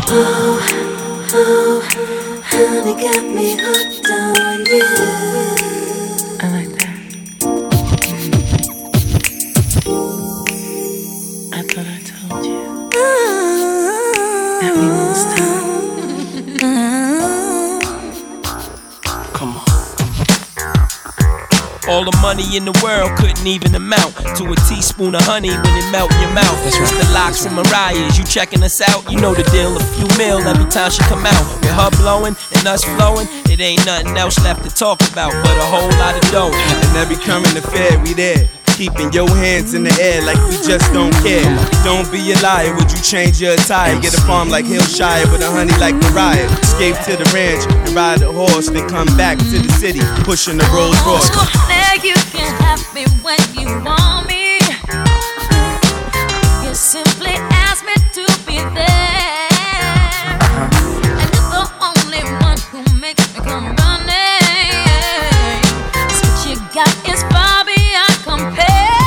Oh, oh, honey got me hooked on you. I like that. I thought I told you that we won't stop. Come on. All the money in the world couldn't even amount to a teaspoon of honey when it melt in your mouth. That's right. The Locks and Mariah's, you checking us out? You know the deal, a few mil every time she come out. With her blowing and us flowing, it ain't nothing else left to talk about but a whole lot of dough. And every current affair, we there. Keeping your hands in the air like we just don't care. Don't be a liar, would you change your attire? Get a farm like Hillshire with a honey like Mariah. Escape to the ranch and ride a horse, then come back to the city, pushing the Rolls Royce. Now you can have me when you want me. You simply ask me to be there. And you're the only one who makes me come running. 'Cause what you got is far beyond compare.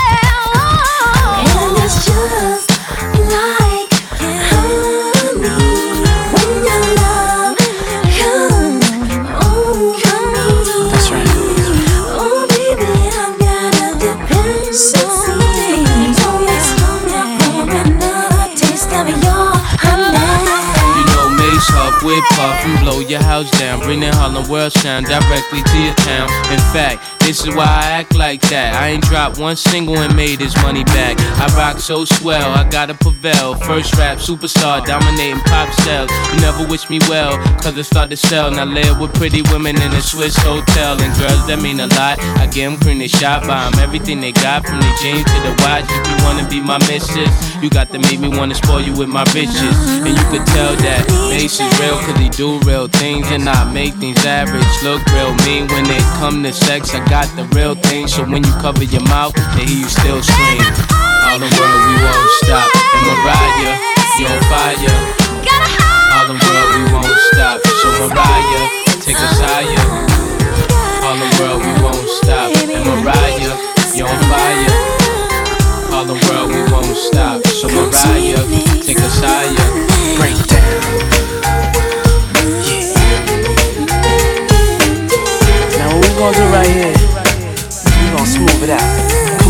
And it's just like honey when your love comes. Oh, come. That's right. Oh, baby, I'm gonna depend on you. Don't waste your another taste of your honey. You know, Mace Huff with Puff and blow your house down. Bring the Harlem World sound directly to your town. In fact, this is why I act like that. I ain't dropped one single and made his money back. I rock so swell, I gotta prevail. First rap superstar, dominating pop sales. You never wish me well, cause I start to sell. Now live with pretty women in a Swiss hotel. And girls that mean a lot, I get them cream, they shot by them. Everything they got, from the jeans to the watch. If you wanna be my mistress, you got to make me wanna spoil you with my riches. And you could tell that Mace is real, cause he do real things and not make things average look real mean. When it come to sex, I got the real thing. So when you cover your mouth, they hear you still scream. All the world, we won't stop. And Mariah, you on fire. All the world, we won't stop. So Mariah, take us higher. All the world, we won't stop. And Mariah, you on fire. All the world, we won't stop. So Mariah, take us higher. Break it down. Yeah. Now what we gonna do right here, we gonna smooth it out.